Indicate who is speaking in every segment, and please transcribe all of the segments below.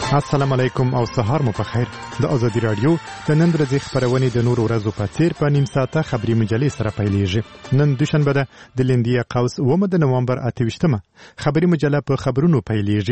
Speaker 1: السلام علیکم او سهار مو په خیر. د ازادي رادیو د نن ورځې خبرونه د نور ورځو په څیر په نیم ساعته خبري مجلې سره پیلېږي. نن دوشنبه ده د لیندیا قوس 9 د نومبر 28مه. خبري مجله په خبرونو پیلېږي.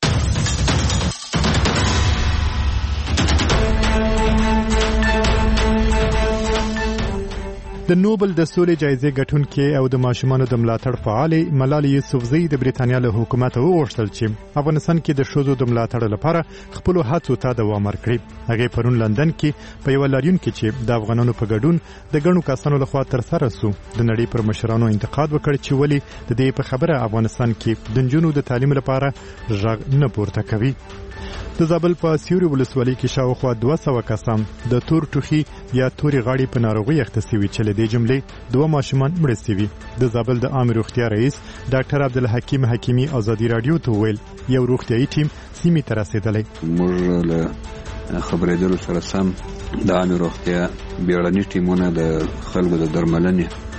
Speaker 1: د نوبل د سولې جایزې ګټونکې او د ماشومانو د ملاتړ فعال ملالۍ یوسفزۍ د بریتانیا له حکومت وغوښتل چې افغانستان کې د ښځو د ملاتړ لپاره خپل هڅو ته دوام ورکړي. هغه پرون لندن کې په یو لاریون کې چې د افغانانو په ګډون د ګڼو کسانو لخوا تر سره سو د نړۍ پر مشرانو انتقاد وکړ چې ولې د دې په خبره افغانستان کې د نجونو د تعلیم لپاره غږ نه پورته کوي. د زابل په سیوري ولسوالۍ کې شاوخوا 200 کسان د تور ټوخي یا توري غاړې په ناروغي اخته شوي چې له دې جملې 2 ماشومان مړه شوي. د زابل د عام روغتیا رئیس ډاکټر عبدالحکیم حکیمی ازادي رادیو ته ویل یو روغتیايي ټیم سیمې ته رسیدلی.
Speaker 2: موږ له خبرېدلو سره سم د عام روغتیا بیړني ټیمونه د خلکو د درملنې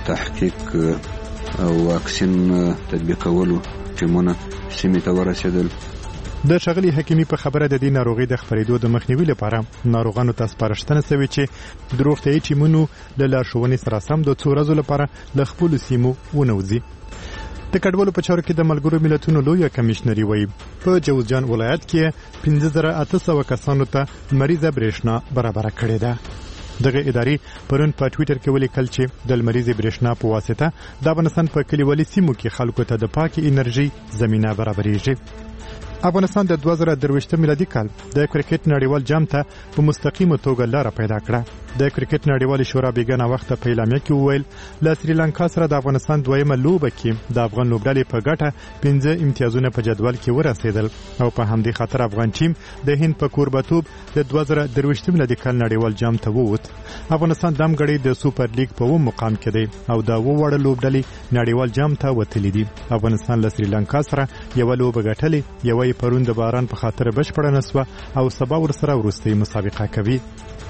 Speaker 2: تحقیق او واکسین تطبیقولو ټیمونه سیمې ته ورسېدل.
Speaker 1: د شغلي حکیمی په خبره د دې ناروغي د خپرېدو د مخنیوي لپاره ناروغانو ته سپارښتنه شوې چې د روغتیايي ټیمونو له لارښوونې سره سم د څو ورځو لپاره له خپل سیمو ونوځي. د کډوالو په چارو کې د ملګرو ملتونو لوی کمشنري وایي په جوزجان ولایت کې 5800 کسانو ته مریضه برېښنا برابر کړې ده. دغه ادارې پرون په ټوئیټر کې ولیکل چې د مریضه برېښنا په واسطه د افغانستان په کلیوالي سیمو کې خلکو ته د پاکي انرژي زمينه برابرېږي. افغانستان د 2023 میلادي کال د کرکټ نړیوال جام ته په مستقیمه توګه لار پیدا کړه. د کرکټ نړیوال شورا بیګنه وخت په اعلامیه کې وویل له سریلانکا سره د افغانستان دویمه لوبه کې د افغان لوبډلې په ګټه 15 امتیازونه په جدول کې ورسېدل او په همدې خاطر افغان ټیم د هند په کوربتوب د 2023 میلادي کال نړیوال جام ته ووت. افغانستان د امګړې د سوپر لیګ په مقام کې دی او دا وړ لوبډلې نړیوال جام ته وتلې دي. افغانستان له سریلانکا سره یو لوبه ګټلې یو پرون د باران په خاطر بشپړه نسوه او سبا ورسره وروستۍ مسابقه کوي.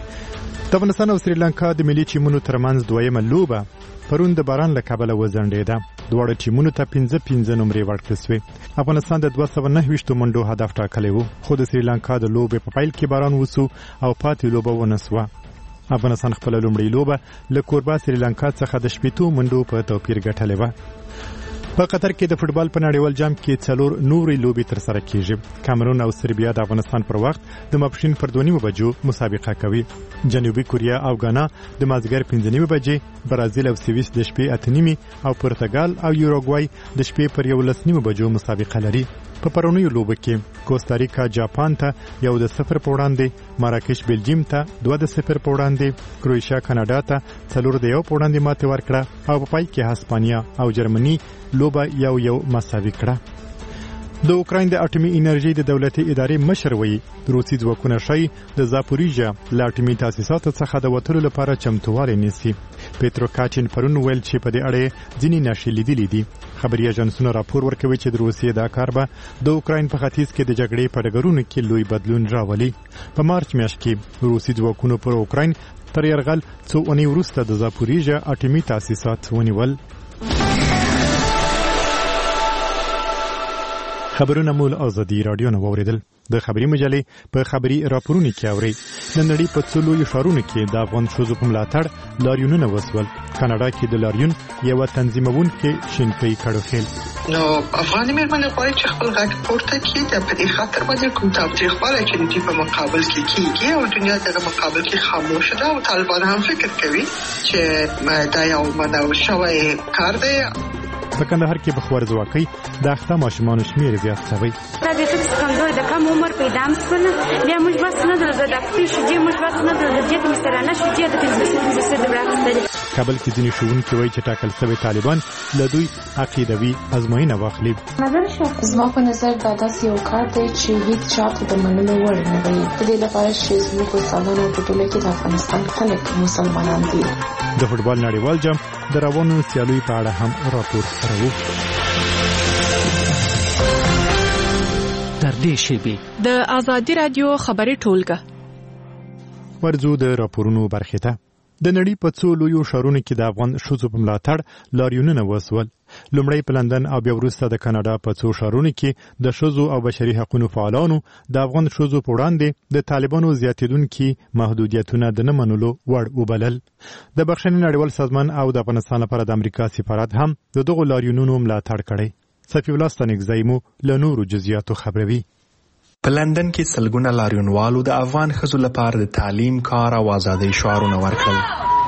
Speaker 1: د افغانستان او سریلانکا د ملي ټیمونو ترمنځ دویمه لوبه پرون د باران له کبله وځنډېده. دواړه ټیمونو ته 15 نمرې ورکړل شوې. افغانستان د 229 منډو هدف ټاکلی و خو د سریلانکا د لوبې په پیل کې باران وسو او پاتې لوبه ونسوه. افغانستان خپل لومړی لوبه له کوربه سریلانکا څخه د 80 منډو په توپیر ګټلې و. په قطر کې د فوتبال په نړیوال جام کې 4 نورې لوبې تر سره کیږي. کامرون او سربیا د افغانستان پر وخت د ماپښین پر 2:30 بجو مسابقه کوي. جنوبي کوریا او غانا د مازیګر 5:30 بجې، برازیل او سویس د شپې 8:30 او پرتګال او یوروګوای د شپې پر 11:30 بجو مسابقه لري. په پرونیو لوبو کې کوستاریکا جاپان ته 1-0 په وړاندې، مراکش بلجیم ته 2-0 په وړاندې، کروشیا کاناډا ته 4-1 په وړاندې ماتې ورکړه او په پای کې هسپانیا او جرمني لوبه 1-1 مساوي کړه. د اوکراین د اټومي انرژي د دولتي ادارې مشر وایي روسي ځواکونه شي د زاپوریژیا له اټومي تاسیساتو څخه د وټلو لپاره چمتووالی نیسي. پیترو کاچین پرون ویل چې په دې اړه ځینې نښې لیدلې دي. خبري اژانسونه راپور ورکوي چې د روسیې دا کار به د اوکراین په ختیځ کې د جګړې په ډګرونو کې لوی بدلون راولي. په مارچ میاشت کې روسي ځواکونو پر اوکراین تر یرغل څو اونۍ وروسته د زاپوریژیا اټومي تاسیسات ونیول. خبرونه مول ازادي رادیو نه ووریدل. د خبري مجلې په خبري راپورونو کې اوري د نړۍ په څلو شهرونو کې د افغان ښځو په ملاتړ لاریونونه وسول. کاناډا کې د لاریون یو تنظیمون کې شینکۍ کړوخیل.
Speaker 3: نو افغاني مېرمنې غواړي چې خپل غږ پورته کړي د په دې خاطر باندې کوم تاوتریخوالی چې د په مقابل کې کیږي او دنیا دغه مقابل کې خاموشه ده او طالبان هم فکر کوي چې دا یو منو شوی کار دی.
Speaker 1: په کندهار کې بخور ځواکۍ د اخته ماشومانو شمیر زیات شوی.
Speaker 4: دا د څه کمزوري د کم عمر پیدا مسول بیا موږ بس نه درځه د خپل شي موږ بس نه درځه چې مستر نه شي چې د 15 د راځي. کابل کې ځینې ښوونکي وایي چې ټاکل شوی طالبان له دوی عقیدوي ازموینه واخلي.
Speaker 5: زما په نظر دا داسې یو کار دی چې هیڅ چاته د منلو وړ نه دی. د دې لپاره چې زموږ استادانو په ټوله کې د افغانستان خلک مسلمانان دي.
Speaker 1: د فوتبال نړیوال جام د روانو سیالیو په اړه هم راپور خپروو.
Speaker 6: تر دې شیبې د ازادي رادیو خبري ټولګه
Speaker 1: ورځو د راپورونو برخه ته. د نړۍ په څو لویو ښارونو کې د افغان ښځو په ملاتړ لاریونونه وسول. لومړی په لندن او بیا وروسته د کاناډا په څو ښارونو کې د ښځو او بشري حقوقو فعالانو د افغان ښځو په وړاندې د طالبانو زیاتېدونکي محدودیتونه د نه منلو وړ وبلل. د بخښنې نړیوال سازمان او د افغانستان لپاره د امریکا سفارت هم د دغو لاریونونو ملاتړ کړی. صفي الله ستانکزی مو له نورو جزئیاتو خبروي.
Speaker 7: په لندن کې سلګونه لاریونوالو د افغان ښځو لپاره د تعلیم، کار او ازادۍ شعارونه ورکړل.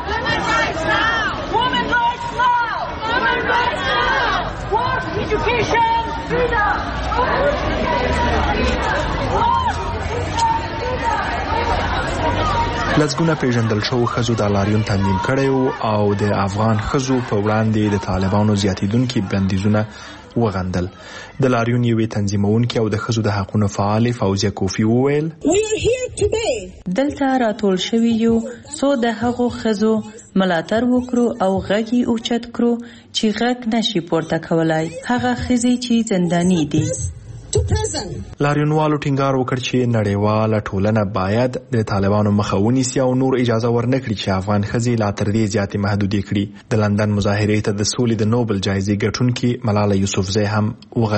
Speaker 7: لسګونه پیژندل شوو ښځو دا لاریون تنظیم کړی او د افغان ښځو په وړاندې د طالبانو زیاتېدونکي بندیزونه وغندل. د لاریون یوې تنظیمونکې او د ښځو د حقونو فعالې فوزیه کوفي وویل،
Speaker 8: دلته راټول شوي یو څو د هغو ښځو ملاتړ وکړو او غږ یې اوچت کړو چې غږ نشي پورته کولای، هغه ښځې چې زنداني دي.
Speaker 7: لاریونوالو ټینګار وکړ چې نړیواله ټولنه باید د طالبانو مخه ونیسي او نور اجازه ورنکړي چې افغان ښځې لا تر دې زیاتې محدودې کړي. د لندن مظاهرې ته د سولې د نوبل جایزې ګټونکې ملاله یوسفزۍ هم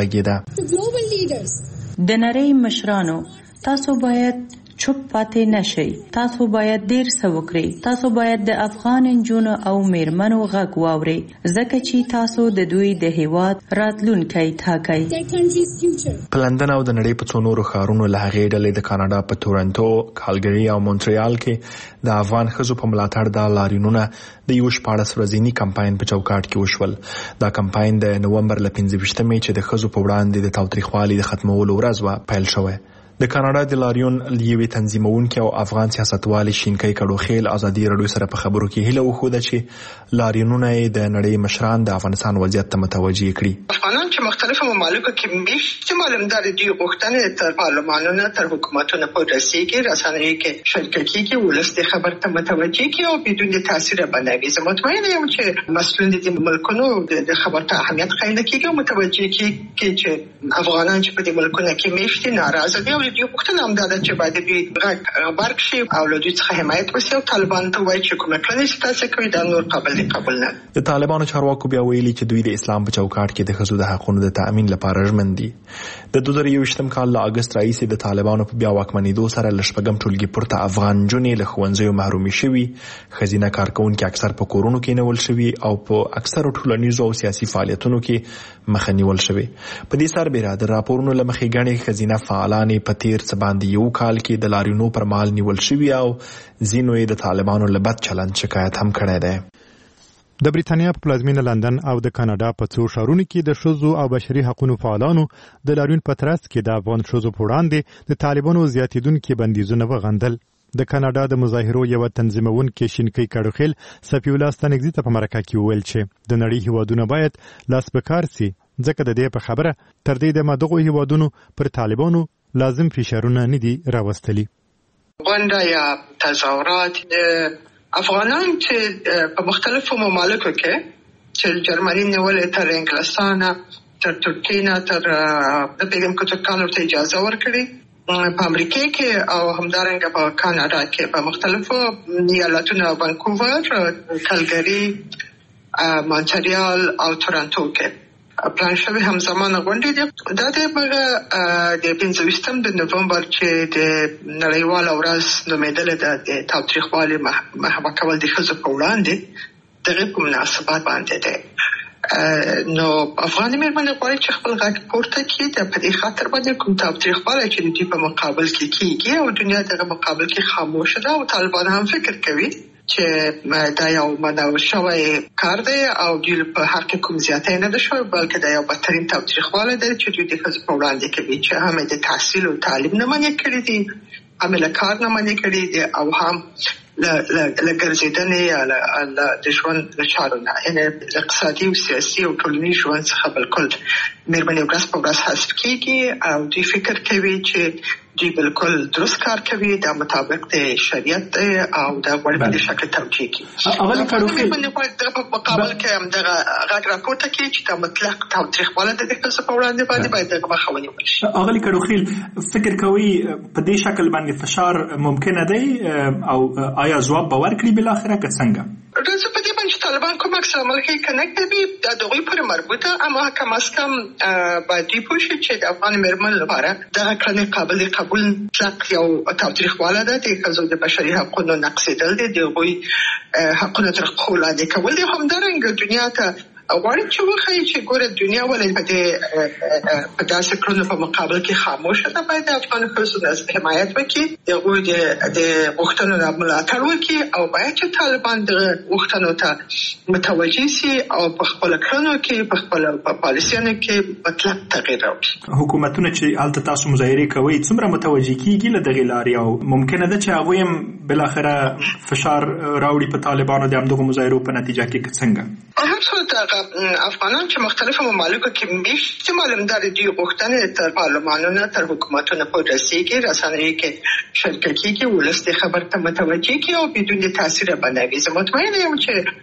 Speaker 7: وغږېده.
Speaker 8: د نړۍ مشرانو، تاسو باید چوپ پاتې نشئ، تاسو باید ډیر څه وکړئ، تاسو باید د افغان نجونو او میرمنو غږ واورئ، ځکه چې تاسو د دوی د هیواد راتلونکی ټاکئ.
Speaker 7: په لندن او د نړۍ په څو نورو ښارونو له هغې ډلې د کاناډا په تورنټو، کالګري او مونټریال کې د افغان ښځو په ملاتړ دا لاریونونه د یو 14 ورځني کمپاین په چوکاټ کې وشول. دا کمپاین د نومبر له 15مې چې د ښځو په وړاندې د تاوتریخوالي د ختمولو ورځ وه پیل شوی. د کاناډا د لاریون یوې تنظیمونکې او افغان سیاستوالې شینکۍ کډوخیل ازادي راډیو سره په خبرو کې هیله وښوده چې لاریونونه د نړۍ مشران د افغانستان وضعیت ته متوجه کړي.
Speaker 3: افغانان چې مختلفو ممالکو کې میشتي معلومدار دي، غوښتنې تر پارلمانونو تر حکومتونو پورې رسیږي، رسنیو کې شرکت کیږي، ولس د خبر ته متوجه کیږي او بدون تاثیر باندې. زه مطمئنه یم چې مسؤلین د ملکونو د خبر ته اهمیت قایل کیږي او متوجه کیږي چې افغانان چې په دې ملکونو کې میشتي ناراضه دي او یو وختونه هم دا چې باید دوی غبرګ شي او له دوی څخه حمایت وشي او طالبان ته وایي چې کومه کړنې چې تاسو کوي دا نور قبول نه.
Speaker 7: د طالبانو چارواکو بیا ویلي چې دوی د اسلام په چوکاټ کې د ښځو د حقوقو د تأمین لپاره ژمن دي. د 2021 کال له اگست راهیسې د طالبانو په بیا واکمنېدو سره له شپږم ټولګي پورته افغان نجونې له ښوونځیو محرومې شوي، ښځینه کارکوونکي اکثر په کورونو کې نیول شوي او په اکثرو ټولنیزو او سیاسي فعالیتونو کې مخه نیول شوي. په دې سربېره د راپورونو له مخې ګڼې ښځینه فعالانې په تیر څه باندې یو کال کې د لاریونو پر مهال نیول شوي او ځینو یې د طالبانو له بد چلند شکایت هم کړی دی.
Speaker 1: د بریتانیا په پلازمینه لندن او د کاناډا په څو ښارونو کې د ښځو او بشري حقوقو فعالانو د لاریون په ترڅ کې د افغان ښځو په وړاندې د طالبانو زیاتېدونکي بندیزونه وغندل. د کاناډا د مظاهرو یو تنظیمونکې شینکۍ کډوخیل صفي الله ستانکزی ته په مرکه کې وویل چې د نړۍ هیوادونه باید لاس په کار سي، ځکه د دې په خبره تر دې د دغو هیوادونو پر طالبانو لازم فشارونه نه دي راوستلي.
Speaker 3: غونډه یا تظاهرات افغانان چې په مختلفو ممالکو کې چې جرمني نیولې تر انګلستان تر ترکیه تر د پیغام کتابخانو ته اجازه ورکړي، په امریکا کې او همدارنګه په کاناډا کې په مختلفو ایالتونو وانکوور، کالګری، مونټریال او تورنټو کې پلان شوی همزمان غونډې دي. دا د 25 د نومبر چې د نړیواله ورځ نومېدلې ده د تاوتریخوالي محوه کول د ښځو په وړاندې دغه په مناسبت باندې ده. نو افغان مېرمنې غواړي چې خپل غږ پورته کړي په دې خاطر باندې کوم تاوتریخوالی چې د دوی په مقابل کې کیږي او دنیا دغه مقابل کې خاموشه ده او طالبان هم فکر کوي چې دا یو منع شوی کار دی او دوی په حق کې کوم زیاتې نه ده شوی، بلکې دا یو بدترین تاوتریخوالی دی چې دوی د ښځو په وړاندې کوي چې هم د تحصیل او تعلیم نه منع کړي دي، هم له کار نه منع کړي دي او هم له ګرځېدنې یا د ژوند له چارو نه، یعنې اقتصادي او سیاسي او ټولنیز ژوند څخه بالکل مېرمنې ورځ په ورځ حذف کېږي او دوی فکر کوي چې دوی بالکل درست کار کوي، دا مطابق د شریعت دی او دا غواړي په دې شکل توجیه کړي.
Speaker 9: اغلی کډوخیل
Speaker 3: په مقابل کې هم دغه غږ راپورته کړي چې دا مطلق تاوتریخوالی د ښځو په وړاندې باندې باید دغه مخه ونیول شي.
Speaker 9: اغلی کډوخیل فکر کوي په دې شکل باندې فشار ممکنه دی او
Speaker 7: آیا ځواب به ورکړي بالاخره که څنګه؟
Speaker 3: زه په دې باندې طالبان کوم عکس العمل کنه کوي د دوی پر مربوطه اما کم از کم باید دوی پوه شي چې د افغان میرمن لپاره دغه کړنې قابل قبول مطلق یو تاوتریخواله ده د ښځو د بشري حقوقو نقضېدل دي د هغوی حقونه تر پښو لاندې کول دي. همدارنګه دنیا ته غواړي چې وښایي چې ګوره دنیا ولې په داسې کړنو په مقابل کې خاموشه ده. باید د افغان ښځو حمایت وکړي، د هغوی د غوښتنو ملاتړ وکړي او باید چې طالبان د غوښتنو ته متوجه سي او په خپل کړنو کې په خپل پالیسیانو کې مطلق تغییر راوړي.
Speaker 7: حکومتونه چې هلته تاسو مظاهرې کوئ څومره متوجه کیږي له دغې لارې او ممکنه ده چې هغوی هم بالاخره فشار راوړي په طالبانو د همدغو مظاهرو په نتیجه کې که څنګه؟
Speaker 3: هر څه افغانان چې مختلفو ممالکو کې میشتي معلومدار دي غوښتنې تر پارلمانونو تر حکومتونو پورې رسیږي، رسنیو کې شرکت کېږي، ولس د خبر ته متوجه کېږي او بدون تاثیر باندې. زه مطمئن یم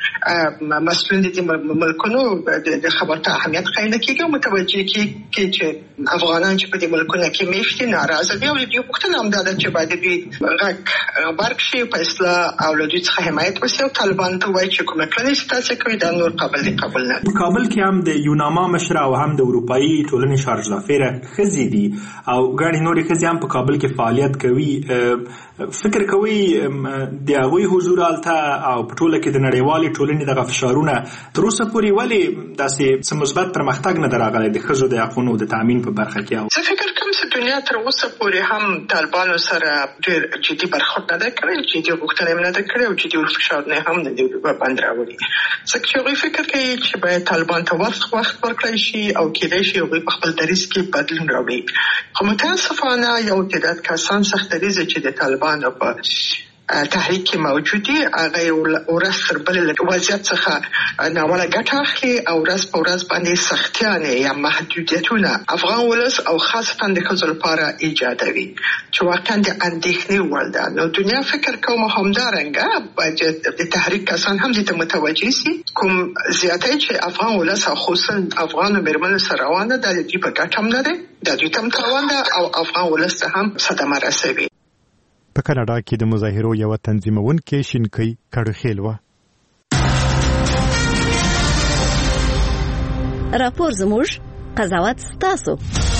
Speaker 3: چې مسؤلین دي ملکونو د خبر ته اهمیت قایل کېږي او متوجه کېږي چې افغانان چې په دې ملکونو کې میشتي ناراضه دي او د غوښتنه هم ده چې باید دوی غږ برق شي په اصلاح او له دوی څخه حمایت وشي او طالبان ته وایي چې کومه کړنې چې تاسو کوئ دا نور قابل
Speaker 7: په کابل کې هم د یوناما مشره او هم د اروپایي ټولنې شارج لافیره ښځې دي او ګڼې نورې ښځې هم په کابل کې فعالیت کوي. فکر کوي د هغوی حضور هلته او په ټوله کې د نړیوالې ټولنې دغه فشارونه تر اوسه پورې ولې داسې څه مثبت پرمختګ نه دی راغلی د ښځو د حقونو د تامین په برخه کې؟
Speaker 3: زه فکر کوم چې دنیا تر اوسه پورې هم طالبانو سره ډېر جدي برخورد نه دی کړی، جدي غوښتنې هم نه دی کړی او جدي فشارونه هم نه دي باندې راوړي. ځکه چې هغوی فکر کوي چې باید طالبان ته وخت ورکړی شي او کېدای شي هغوی په خپل دریځ کې بدلون راوړي. خو متاسفانه یو تعداد کسان سخت دریځه چې د طالبانو په تحریک کې موجود دي هغه ورځ تر بلې وضعیت څخه ناوړه ګټه اخلي او ورځ په ورځ باندې سختیانې یا محدودیتونه افغان ولس او خاصتا د ښځو لپاره ایجادوي چې واقعا د اندېښنې وړ ده. نو دنیا فکر کوم همدارنګه باید د تحریک کسان هم دې ته متوجه سي کوم زیاتی چې افغان ولس او خصوصا افغان میرمنو سره روانه ده د دوی په ګټه هم نه دی، د دوی ته هم تاوان ده او افغان ولس ته هم صدمه رسوي.
Speaker 1: په کاناډا کې د مظاهرو یو تنظیمونکې شینکۍ کډوخیل و.
Speaker 9: راپور زموږ قضاوت ستاسو.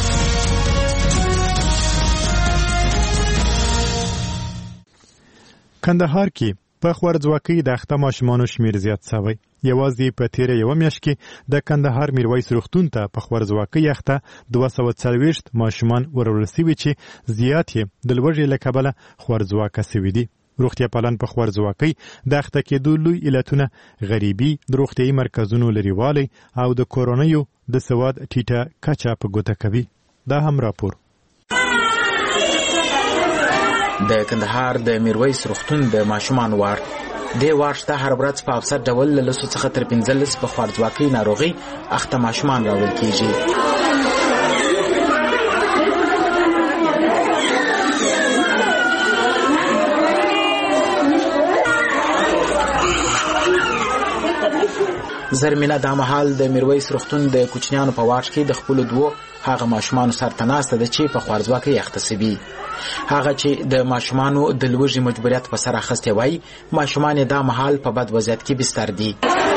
Speaker 1: کندهار کې په خوارځواکۍ د اخته ماشومانو شمیر زیات شوی. یوازې په تیره یو میاشت کې د کندهار میرویس روغتون ته په خوارځواکۍ اخته 240 ماشومان ورول شوي چې زیات یې د لوږې له کبله خوارځواکه شوي دي. روغتیا پالان په خوارځواکۍ د اخته کېدو لوی علتونه غریبي، د روغتیایي مرکزونو لرېوالی او د کورنیو د سواد ټیټه کچه په ګوته کوي. دا هم راپور.
Speaker 10: د کندهار د میرویس روغتون د ماشومان وارډ د وارډ ته هر ورځ په اوسط ډول له 2 څخه تر 15 په خوارځواکۍ ناروغي اخته ماشومان راوړل کیږي. زرمینه دا مهال د میرویس روغتون د کوچنیانو په وارډ کې د خپل دوه هغه ماشومان سره تناسته ده چې په خوارځواکۍ اخته شوي. هغه چې د ماشومانو د لوږې مجبوریت په سر اخیستی وای، ماشومان دا مهال په بد وضعیت کې بستر دي.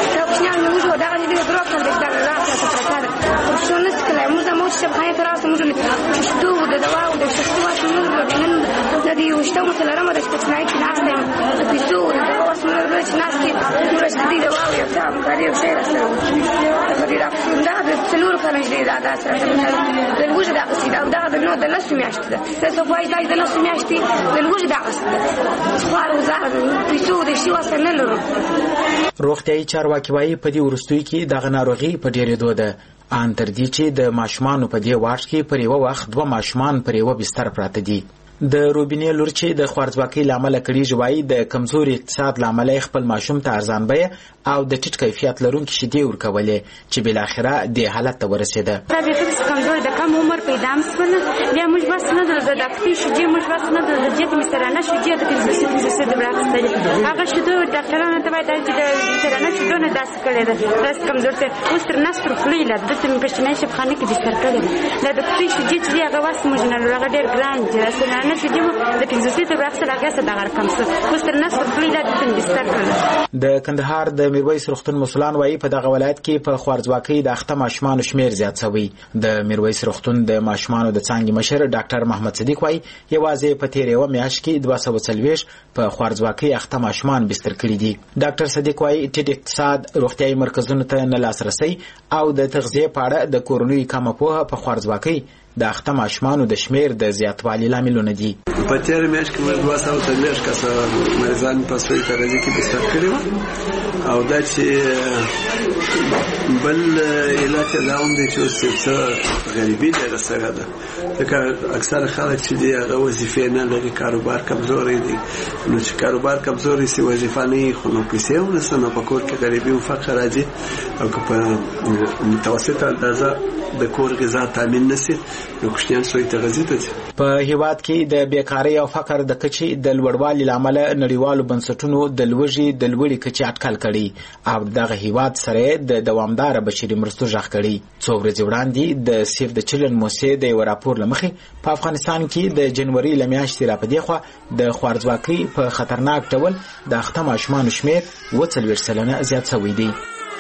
Speaker 10: روغتیایي چارواکي وایي په دې وروستیو کې دغه ناروغي په ډېرېدو ده، ان تر دې چې د ماشومانو په دې وارډ کې پر یوه وخت 2 ماشومان پر یوه بستر پراته دي. د روبینې لور چې د خوارځواکۍ له امله کړېږي وایي د کمزوري اقتصاد له امله خپل ماشوم ته ارزان بیه او د ټیټ کیفیت لرونکي شیدې ورکولې چې بالاخره دې حالت ته ورسېده.
Speaker 4: کمزوري د کم عمر پیدا هم شول، بیا موږ بس نه درځه د اخته شیدې موږ بس نه درځه چې مسترانه شیدې د 15 د راغستلې هغه شیدو ډاکټرانو ته وایي چې د مسترانه شیدو نه داسې کړې ده بس کمزورتیا اوس تر نستر خلی له دته مې پښتنې شپخانه کې بستر کړې ده د اخته شیدې چې هغه واس موږ نه هغه ډېر ګران دي. نشو دي د 15 ته راځي هغه څه دغه رقم څه وستر نفس خپل د بستر کړل.
Speaker 10: د کندهار د میرویس روغتون مسولان وایي په دغه ولایت کې په خوارځواکۍ د اخته ماشومان شمیر زیات شوی. د میرویس روغتون د ماشومان د څنګه مشر ډاکټر محمد صدیق وایي یوازې په تیر یو میاشت کې 240 په خوارځواکۍ اخته ماشومان بستر کړي دي. ډاکټر صدیق وایي ټیټ اقتصاد، روغتیايي مرکزونو ته نه لاسرسي او د تغذیه په اړه د کورنۍ کمه پوهه په خوارځواکۍ د اخته ماشومانو د شمیر د زیاتوالي لاملونه دي.
Speaker 11: په تیر میاشت کې موږ 240 کسه مریضان په سوي ترازی کې بستر کړي وو او دا چې بل علت دا هم دی چې څه غریبي ده سره ده ځکه اکثر خلک چې دی هغه وظیفه نه لري، کاروبار کمزوري دي. نو چې کاروبار کمزوري سي وظیفه نه خو نو پیسې هم نسنه په کور کې غریبي او فقر راځي او که په متوسطه اندازه د کور غذا تامین نشي نو کوشنیان سوی تغذیه ته
Speaker 10: په هیواد کې د بیکاری او فقر د کچې د لوړوالي لامل نړیوالو بنسټونو د لوږې د لوړې کچې اټکل کړي او دغه هیواد سره د دوامدار بشري مرستو ژغ کړي. څو ورځې وړاندې د سیف د چلن موسسې د یو راپور لمخې په افغانستان کې د جنوري لمیاشتې را پدې خو د خوارځواکۍ په خطرناک ډول د اخته ماشومان شمیر 40% زیات شوی دی.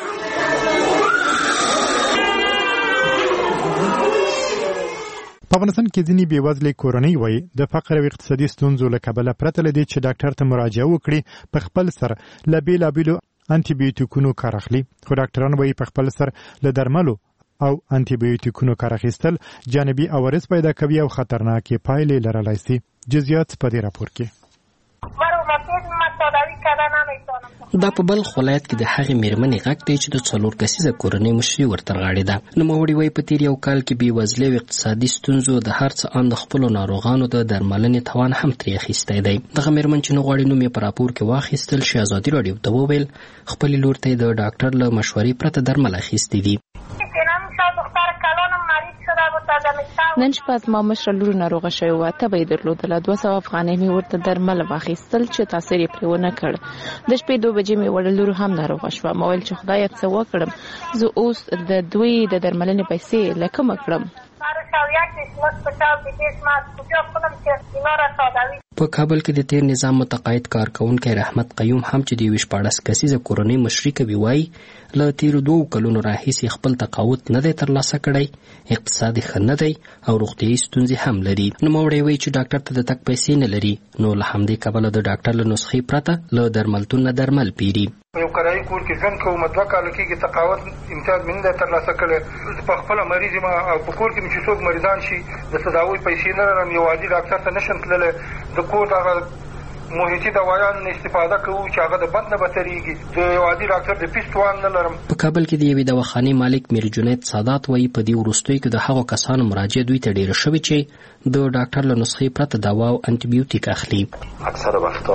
Speaker 1: په افغانستان کې ځینې بېوزلې کورنۍ وایي د فقر او اقتصادي ستونزو له کبله پرته له دې چې ډاکټر ته مراجعه وکړي په خپل سر له بېلابېلو انټي بیوټیکونو کار اخلي. خو ډاکټران وایي په خپل سر له درملو او انټي بیوټیکونو کار اخیستل جانبي عوارض پیدا کوي او خطرناکې پایلې لرلی شي. جزئیات په دې راپور کې.
Speaker 12: دا په بلخ ولایت کې د هغې میرمنې غږ دی چې د 4 کسیزه کورنۍ مشري ورته رغاړې ده. نوموړې وایي په تیر یو کال کې بېوزلۍ او اقتصادي ستونزو د هر څه ان د خپلو ناروغانو د درملنې توان هم ترې اخیستی دی. دغه میرمن چې نه غواړي نوم یې په راپور کې واخیستل شي ازادي راډیو ته وویل خپلې لور ته یې د ډاکټر له مشورې پرته درمل اخیستي دي.
Speaker 5: نن شپه زما مشره لور ناروغه شوې وه، تبه یې درلودله. 200 افغانۍ مې ورته درمل واخیستل چې تاثیر یې پرې ونه کړ. د شپې 2 بجې مې وړه لور هم ناروغه شوه. ما ویل چې خدایه څه وکړم، زه اوس د دوی د درملنې پیسې له کومه کړم.
Speaker 12: په کابل کې د تیر نظام متقاعد کارکونکي رحمت قیوم هم چې د 14 کسیزه کورنۍ مشري کوي وایي له تیرو 2 کلونو راهیسې خپل تقاعد نه دی ترلاسه کړی، اقتصاد ښه نه دی او روغتیایي ستونزې هم لري. نوموړی وایي چې ډاکټر ته د تګ پیسې نه لري نو له همدې کبله د ډاکټر له نسخې پرته له درملتون نه درمل پیري.
Speaker 13: یو کرایي کور کې ژوند کوم 2 کاله کېږي تقاعد امتیاز مې نه ترلاسه کړی. په خپله مریض یم او په کور کې مې چې څوک مریضان شي د تداوۍ پیسې نه لرم. یو عادي ډاکټر ته نشم تللی. د کور دغه محیطي دوايان استفاده کوو چې هغه د بند نه بهترېږي. د یو عادي ډاکټر د فیس توان نه لرم.
Speaker 12: په کابل کې د یوې دواخانې مالک میر جنید سادات وایي په دې وروستیو کې د هغو کسانو مراجعه دوی ته ډېره شوې چې د ډاکټر له نسخې پرته دوا او انټي بیوټیک اخلي.
Speaker 14: اکثر وقتا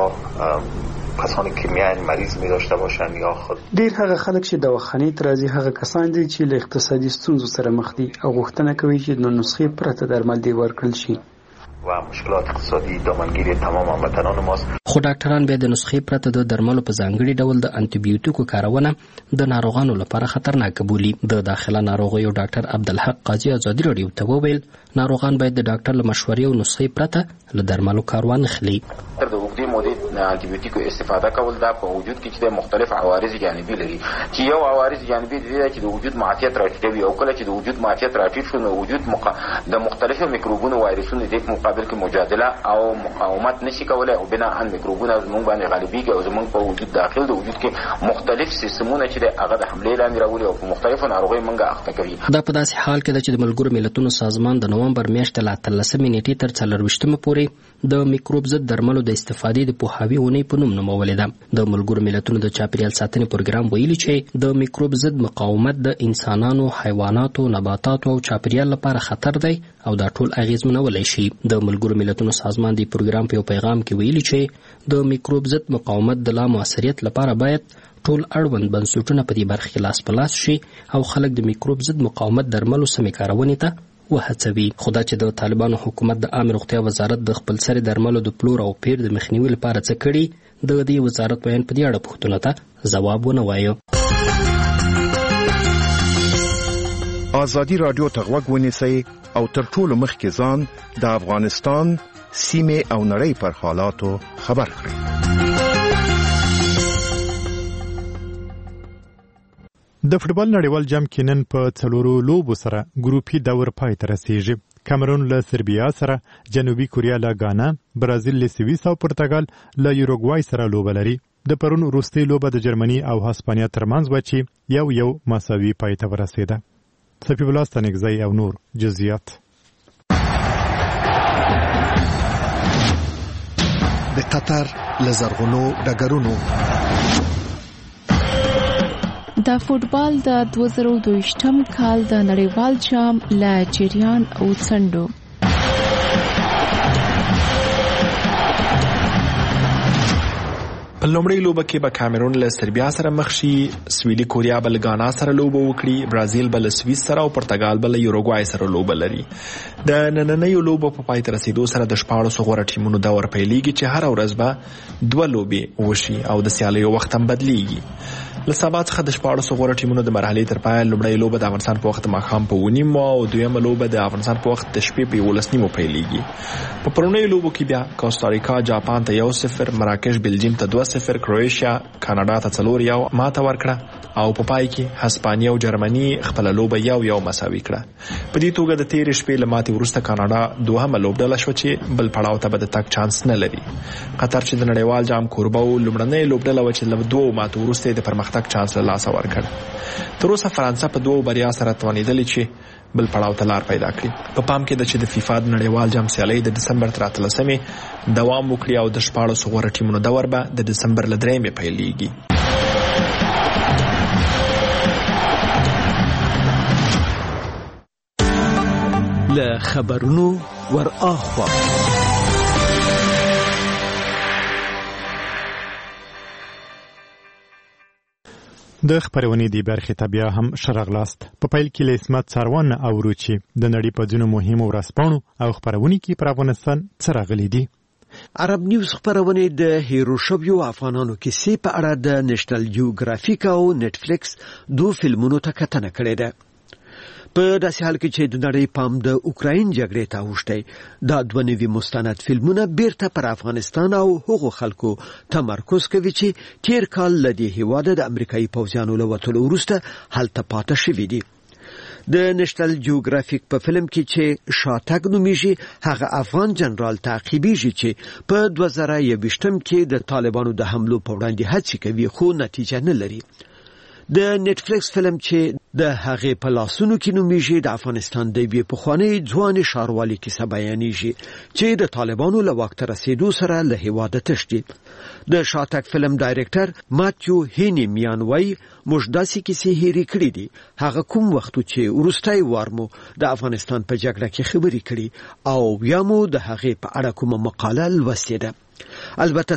Speaker 14: کسانی که میان مریض می داشته باشن یا خود
Speaker 15: ډیر هغه خلک چې دواخانې ته راځي هغه کسان دي چې له اقتصادي ستونزو سره مخ دي او غوښتنه کوي چې د نسخې پرته درمل دی ورکړل شي.
Speaker 14: و مشکلات اقتصادی دامنگیری تمام هموطنان ماست.
Speaker 12: خو ډاکټران بیا د نسخې پرته د درملو په ځانګړي ډول د انټي بیوټیکو کارونه د ناروغانو لپاره خطرناک بولي. د داخله ناروغیو ډاکټر عبدالحق قاضي ازادي راډیو ته وویل ناروغان باید د ډاکټر له مشورې او نسخې پرته له درملو کار وانخلي.
Speaker 16: د اوږدې مودې انټي بیوټیکو استفاده کول دا په وجود کې چې د مختلف عوارض جانبي لري چې یو عوارض جانبي دي چې د وجود معافیت راټیټوي او کله چې د وجود معافیت راټیټ شي نو وجود د مختلفو میکروبونو وایرسونو د مقابل کې مجادله او مقاومت نشي کولای او بنا ان میکروبونه زموږ باندې غالبيږي او زموږ په وجود داخل د وجود کې مختلف سیستمونه چې هغه د حمله لاندې راولي او په مختلفو ناروغیو منګه اخته کوي.
Speaker 12: دا په داسې حال کې چې د ملګرو ملتونو سازمان د نومبر میاشتې له 13 نیټې تر 24 پورې د میکروب ضد درملو د استفادې د پوهاوي اونۍ په نوم نومولې ده. د ملګرو ملتونو د چاپیریال ساتنې پروګرام ویلي چې د میکروب ضد مقاومت د انسانانو، حیواناتو، نباتاتو او چاپیریال لپاره خطر دی او دا ټول اغیزمنولی شي. د ملګرو ملتونو سازمان د پروګرام په یو پیغام کې ویلي چې د میکروب ضد مقاومت د لا مؤثریت لپاره باید ټول اړوند بنسټونه په دې برخه کې لاس په لاس شي او خلک د میکروب ضد مقاومت درملو سمې کارونې ته وهڅوي. خدا چې د طالبانو حکومت د عامه روغتیا وزارت د خپل سری درملو د پلور او پیر د مخنیوي لپاره څه کړي د دې وزارت بیان په دې اړه پوښتنو ته ځواب ونه وایو.
Speaker 17: ازادي رادیو ته غوږ ونیسئ او تر ټولو مخکې ځان د افغانستان سیمه او نړۍ پر حالاتو خبر کړي.
Speaker 1: د فوټبال نړیوال جام کې نن په 4 لوبو سره ګروپي دور پای ته رسیږي. کامرون له سربیا سره، جنوبي کوریا له غانا، برازیل له سویس او پرتګال له یوروګوای سره لوبه لري. د پرون وروستۍ لوبه د جرمني او هسپانیا ترمنځ و چې 1-1 مساوي پای ته ورسېده. صفیب الله ستانکزی او نور جزئیات.
Speaker 18: د قطر لزرغونو ډګرونو
Speaker 5: د فوټبال د 2022م کال د نړیوال جام له جریان او څنډو.
Speaker 7: په لومړۍ لوبه کې به کامرون له سربیا سره مخ شي، سویلي کوریا به له غانا سره لوبه وکړي، برازیل به له سویس سره او پرتګال به له یوروګوای سره لوبه لري. د نننیو لوبو په پای ته رسیدو سره د 14 غوره ټیمونو دور پیلېږي چې هر ورځ به 2 لوبې وشي او د سیالیو وخت هم بدلیږي. له سبا څخه د 14 غوره ټیمونو د مرحلې تر پای لومړۍ لوبه د افغانستان په وخت ماښام په 9:30 او دویمه لوبه د افغانستان په وخت د شپې په 11:30 پیلېږي. په پرونیو لوبو کې بیا کوستاریکا جاپان ته 1-0، مراکش بلجیم ته 2-0، کروئیشیا کاناډا ته 4-1 ماته ورکړه او په پای کې هسپانیا او جرمني خپل لوبه 1-1 مساوي کړه. په دې توګه د تیر شپې له ماتې وروسته کاناډا دوهمه لوبډله شو چې بل پړاو ته به د تګ چانس نه لري. قطر چې د نړیوال جام کوربه و لومړنۍ لوبډله و چې له 2 ماتو وروسته د پرمختګ چانس له لاسه ورکړ. تر اوسه فرانسه په 2 بریا سره توانېدلې چې بل پړاو ته لار پیدا کړي. په پام کې د چې د فیفا د نړیوال جام سیالۍ د دسمبر تر 13 دوام وکړي او د 14 غوره ټیمونو دور به د دسمبر له 3 پیلېږي.
Speaker 6: له خبرونو ور اخوا
Speaker 1: د خبرونې دی برخه ته بیا هم شرغلاست. په پیل کې له اسمت څاروان او روچي د نړۍ په ځینو مهمو ورځپاڼو او خبرونې کې پر افغانستان څه راغلي دي.
Speaker 19: عرب نیوز خبرونه د هیرو شویو افغانانو کیسې په اړه د نېشنل جیوګرافیک او نتفلیکس 2 فلمونو ته کتنه کړې ده. په داسې حال کې چې د نړۍ پام د اوکراین جګړې ته اوښتی، دا 2 نوي مستند فلمونه بیرته پر افغانستان او هغو خلکو تمرکز کوي چې تیر کال له دې هیواده د امریکایي پوځیانو له وتلو وروسته هلته پاتې شوي دي. د نېشنل جیوګرافیک په فلم کې چې شاتګ نومیږي، هغه افغان جنرال تعقیبیږي چې په 2021 کې د طالبانو د حملو په وړاندې هڅې کوي خو نتیجه نه لري. د نتفلیکس فلم چې د هغې په لاسونو کې نومیږي د افغانستان د یوې پخوانۍ ځوانې ښاروالۍ کیسه بیانیږي چې د طالبانو له واک ته رسېدو سره له هېواده تښتي. د شاتګ فلم ډایرکټر ماتیو هینی میان وایي موږ داسې کیسې هېرې کړې دي، هغه کوم وخت چې وروستی وار مو د افغانستان په جګړه کې خبرې کړي او بیا مو د هغې په اړه کومه مقاله لوستې ده. البته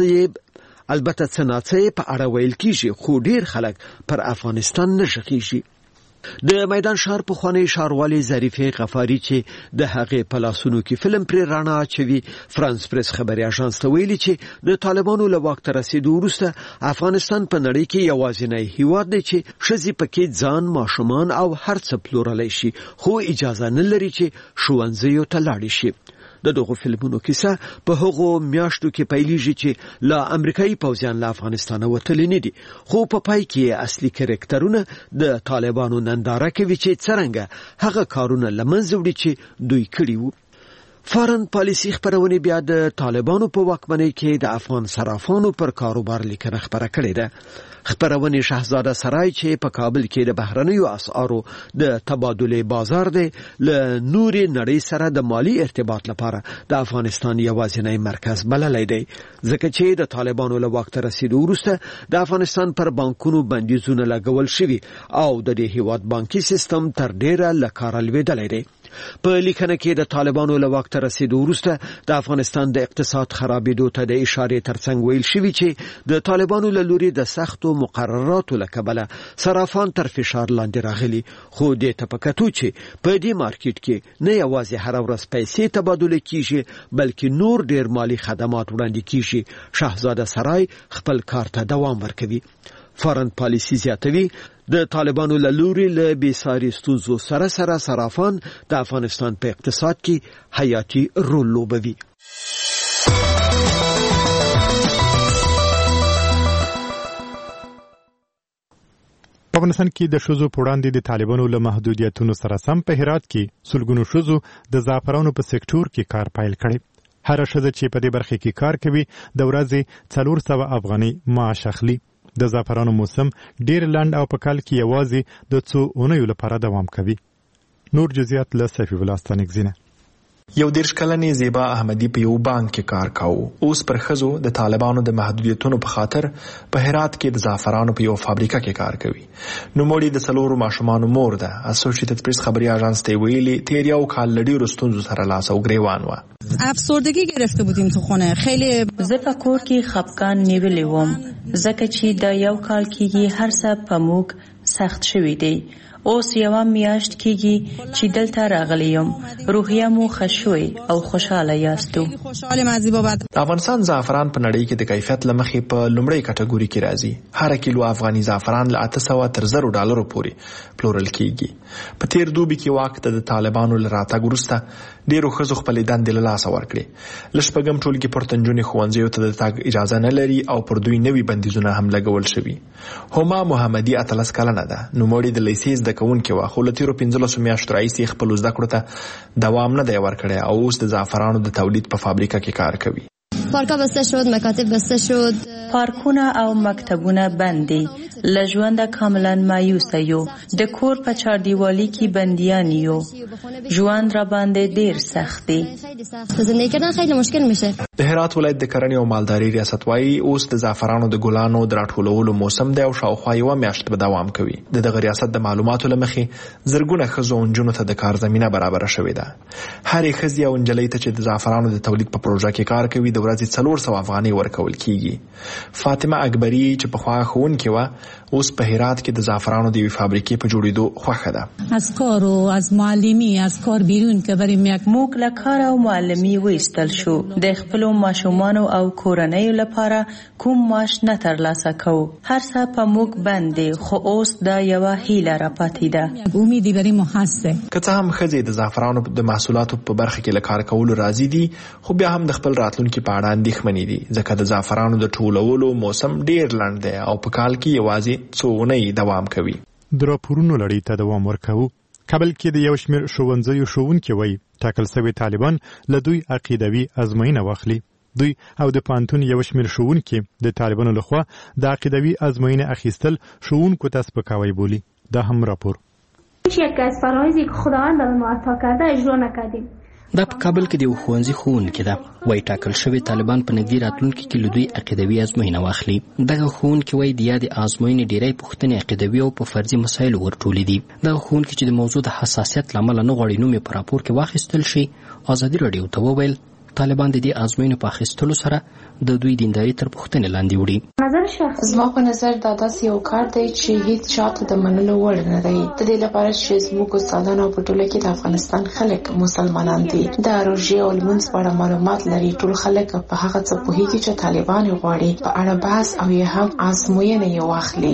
Speaker 19: څه ناڅه په اړه ویل کیږي خو ډیر خلک پر افغانستان نه ژغېږي. د میدان ښار پخوانی ښاروالۍ ظریفې غفاري چې د هغې په لاسونو کې فلم پرې رڼا اچوي، فرانس پریس خبري اژانس ته ویلي چې د طالبانو له واک ته رسېدو وروسته افغانستان په نړۍ کې یوازینی هیواد دی چې ښځې پکې ځان، ماشومان او هر څه پلورلی شي خو اجازه نه لري چې ښوونځیو ته لاړې شي. د دغو فلمونو کیسه په هغو میاشتو کې پیلېږي چې له امریکایي پوځیان له افغانستانه وتلي نه دي، خو په پای کې اصلي کرکټرونه د طالبانو ننداره کوي چې څرنګه هغه کارونه له منځه وړي چې دوی کړي وو. فارن پالیسي خبرونه بیا د طالبانو په واکمنۍ کې د افغان صرافانو پر کاروبار لیکنه خبره کړې ده. خبرونه شهزاده سرای چې په کابل کې د بهرنیو اسعارو د تبادله بازار دی له نوري نړۍ سره د مالی ارتباط لپاره د افغانستان یوازینی مرکز بللی دی، ځکه چې د طالبانو له واک ته رسیدو وروسته د افغانستان پر بانکونو بندیزونه لګول شوي او د دې هیواد بانکي سیستم تر ډیره له کاره لوېدلی دی. په لیکنه کې د طالبانو له واک ته رسیدو وروسته د افغانستان د اقتصاد خرابېدو ته د اشارې ترڅنګ ویل شوي چې د طالبانو له لوري د سختو مقرراتو له کبله صرافان تر فشار لاندې راغلي، خو دې ته په کتو چې په دې مارکیټ کې نه یوازې هر ورځ پیسې تبادله کیږي بلکې نور ډیر مالی خدمات وړاندې کیږي، شهزاده سرای خپل کار ته دوام ورکوي. فارن پالیسي زیاتوي د طالبانو له لوري له بېساري ستونزو سره صرافان د افغانستان په اقتصاد کې حیاتي رول لوبوي.
Speaker 1: په افغانستان کې د ښځو په وړاندې د طالبانو له محدودیتونو سره سم په هرات کې سلګونو ښځو د زعفرانو په سکتور کې کار پیل کړی. هر ښځه چې په دې برخه کې کار کوي د ورځې 400 افغانۍ معاش اخلي. د زعفرانو موسم ډیر لنډ او په کال کې یوازې د څو اونیو لپاره دوام کوي. نور جزئیات له صفی الله ستانکزینه.
Speaker 7: 11 کلنې زیبا احمدی په یو بانک کې کار کاوه. اوس پر ښځو د طالبانو د محدودیتونو په خاطر په هرات کې د زعفرانو په یو فابریکه کې کار کوي. نوموړي د 4 ماشومانو مور ده. اسوسییټډ پریس خبري اژانس ته ویلي تیر یو کال لډي رستونزو سره لاس او گریوان و.
Speaker 20: افسردگی گرفته بودیم تو خونه. خیلی
Speaker 8: زه په کور کې خپګان نیولې وم ځکه چې د یو کال کې هر څه په موږ سخت شوی دی. اوس یو میاشت کېږي چې دلته راغلی یم. روحیه مو خشوي او خوشاله یاستو.
Speaker 7: افغانستان زعفران په نړۍ کې د کیفیت لمخې په لومړی کټګوري کې راځي. هر کیلو افغاني زعفران له 800 تر $1000 پورې پلورل کېږي. په تیر دوبي کې وخت د طالبانو له راتګ وروسته ډیرو ښځو خپلې دندې له لاسه ورکړې. له شپږم ټولګي پورته نجونې ښوونځیو ته د تګ اجازه نه لري او پر دوی نوي بندیزونه هم لګول شوي. هما محمدي 13 کلنه ده. نوموړي د لیسې زده کوونکې وه خو له تیرو 15 میاشتو راهیسې خپلو زده کړو ته دوام نه دی ورکړی او اوس د زعفرانو د تولید په فابریکه کې کار کوي.
Speaker 21: پارکا بسته شد، مکاتب بسته شد.
Speaker 8: پارکونه او مکتبونه بند دي. له ژونده کاملا مایوسه یو. د کور په چاردیوالي کې بندیان یو. ژوند را باندې ډیر سخت دی.
Speaker 21: زندگی کردن خیلی مشکل میشه.
Speaker 7: د هرات ولایت د کرنې او مالداري ریاست وايي اوس د زعفرانو د ګلانو د راټولولو موسم دی او شاوخوا یوه میاشت به دوام کوي. دغه ریاست د معلوماتو له مخې زرګونه ښځو او نجونو ته د کار زمینه برابره شوې ده. هرې ښځې او نجلۍ ته چې د زعفرانو د تولید په پروژه کې کار کوي د ورځې 400 افغانۍ ورکول کیږي. فاطمه اکبری چې پخوا ښوونکې وه اوس په هرات کې د زعفرانو د یوې فابریکې په جوړېدو خوښه ده.
Speaker 20: از کار و از معلمی از کار بیرون که بریم
Speaker 8: موږ له کار او معلمي وایستل شو. د خپلو ماشومانو او کورنیو لپاره کوم معاش نه ترلاسه کوو. هر څه په موږ بند دی خو اوس دا یوه هیله راپاتې ده.
Speaker 20: امیدی بریم هسته.
Speaker 7: که څه هم ښځې د زعفرانو د محصولاتو په برخه کې له کار کولو راضي دي خو بیا هم د خپل راتلونکي په اړه اندېښمنې دي ځکه د زعفرانو د ټولولو موسم ډیر لنډ دی او په کال کې یوازې څو اونۍ دوام کوي.
Speaker 1: د راپورونو لړۍ ته دوام ورکوو. کابل کې د یو شمېر ښوونځیو ښوونکي وایي ټاکل شوي طالبان له دوی عقیدوي ازموینه واخلي. دوی او د پوهنتون یو شمېر ښوونکي د طالبانو لخوا د عقیدوي ازموینه اخیستل ښوونکو ته سپکاوی بولي. دا هم راپور.
Speaker 22: یکی از فرایضی که خداوند به ما عطا کرده اجرا نکردیم.
Speaker 12: دا په کابل کې د یو ښوونځي ښوونکې ده. وایي ټاکل شوي طالبان په نږدې راتلونکي کې له دوی عقیدوي ازموینه واخلي. دغه ښوونکي وایي د یادې ازموینې ډیری پوښتنې عقیدوي او په فرضي مسایلو ورټولې دي. دغه ښوونکي چې د موضوع د حساسیت له امله نه غواړي نوم یې په راپور کې واخیستل شي ازادي راډیو ته وویل طالبان د دې ازموینې په اخیستلو سره د دوی دینداري تر پوښتنې لاندې وړي.
Speaker 5: زما په نظر دا داسې یو کار دی چې هیڅ چاته د منلو وړ نه دی. د دې لپاره چې زموږ استادان او په ټوله کې د افغانستان خلک مسلمانان دي، د روژې او لمونځ په اړه معلومات لري. ټول خلک په هغه څه پوهېږي چې طالبان یې غواړي په اړه بحث او یا هم ازموینه یې واخلي.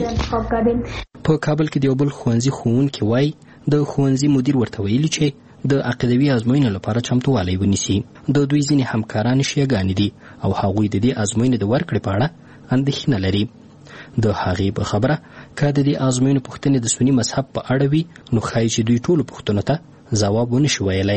Speaker 12: په کابل کې د یو بل ښوونځي ښوونکي وایي د ښوونځي مدیر ورته ویلي چې د عقیدوي ازموینې لپاره چمتووالی ونیسي. د دوی ځینې همکاران شیعګانې دي او هغوی د دې ازموینې د ورکړې په اړه اندېښنه لري. د هغې په خبره که د دې ازموینې پوښتنې د سني مذهب په اړه وي نو ښایي چې دوی ټولو پوښتنو ته ځواب ونشي ویلی.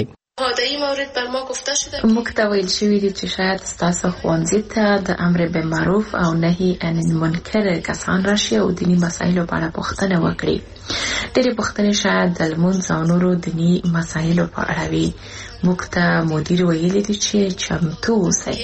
Speaker 5: موږ ته ویل شوي دي چې شاید ستاسو ښوونځي ته د امر بالمعروف او نهي عن المنکر کسان راشي او دیني مسایلو په اړه پوښتنه وکړي. ډېرې پوښتنې شاید د لمونځ او نورو دیني مسایلو په اړه وي. موږ ته مدیر ویلي دي چې چمتو اوسئ.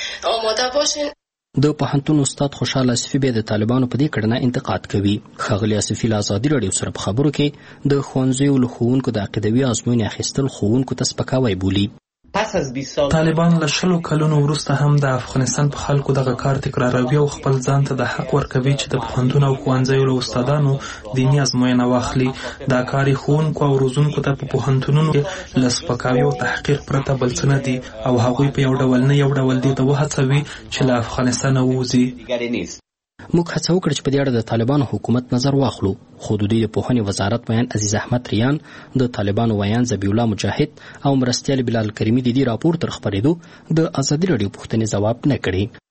Speaker 12: د پوهنتون استاد خوشحال آصفي بیا د طالبانو په دې کړنه انتقاد کوي. ښاغلي آصفي له ازادي راډیو سره په خبرو کې د ښوونځیو له ښوونکو د عقیدوي ازموینې اخیستل ښوونکو ته سپکاوی بولي.
Speaker 23: طالبان له 20 کلونو وروسته هم د افغانستان په خلکو دغه کار تکراروي او خپل ځان ته د حق ورکوي چې د پوهنتون او ښوونځیو له استادانو دیني ازموینه واخلي. دا کار ښوونکو او روزونکو ته په پوهنتونونو کې له سپکاوي او تحقیر پرته بل څه نه دي او هغوی په یو ډول نه یو ډول دې ته وهڅوي چې له افغانستانه ووځي.
Speaker 12: موږ هڅه وکړه چې په دې اړه د طالبانو حکومت نظر واخلو، خو د دوی د پوهنې وزارت ویان عزیز احمد ریان، د طالبانو ویان ذبیح الله مجاهد او مرستیال بلال کریمي د دې راپور تر خپرېدو د ازادي راډیو پوښتنې ځواب نه کړي.